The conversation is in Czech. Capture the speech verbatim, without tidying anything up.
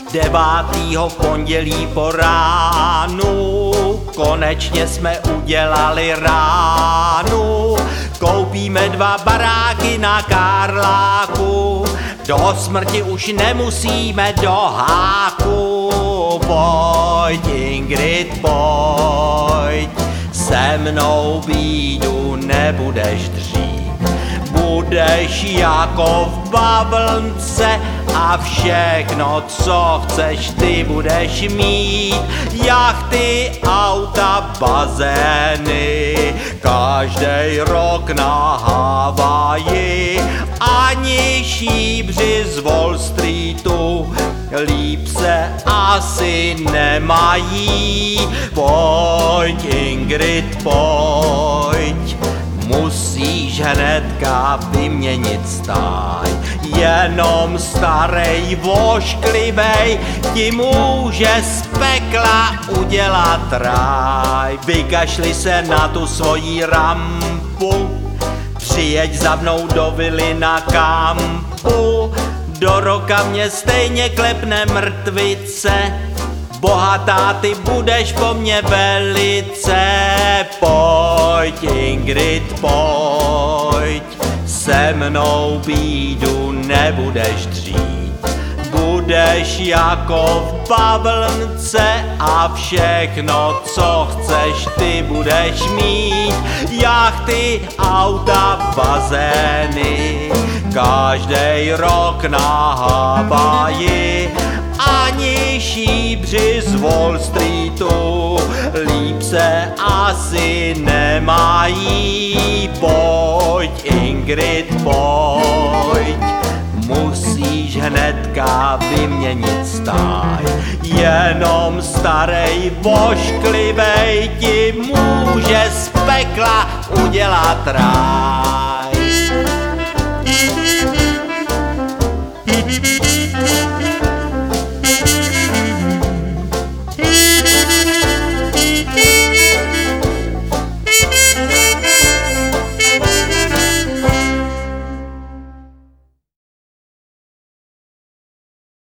Devátýho v pondělí po ránu konečně jsme udělali ránu. Koupíme dva baráky na Karláku, do smrti už nemusíme do háku. Pojď Ingrid, pojď, se mnou bídu nebudeš dřít. Budeš jako v bavlnce a všechno, co chceš, ty budeš mít. Jachty, auta, bazény, každej rok na Havaji. Ani šíbři z Wall Streetu líp se asi nemají. Pojď Ingrid, pojď, musíš hnedka vyměnit stáj. Jenom starej vošklivej ti může z pekla udělat ráj. Vykašli se na tu svoji rampu, přijeď za mnou do vily na kampu. Do roka mě stejně klepne mrtvice, bohatá ty budeš po mně velice. Pojď Ingrid, pojď, se mnou bídu nebudeš dřít. Budeš jako v bavlnce a všechno, co chceš, ty budeš mít. Jachty, auta, bazény, každej rok na Havaji. Ani šíbři z Wall Streetu líp se asi nemají. Pojď Ingrid, pojď, musíš hnedka vyměnit stáj. Jenom starej vošklivej ti může z pekla udělat ráj.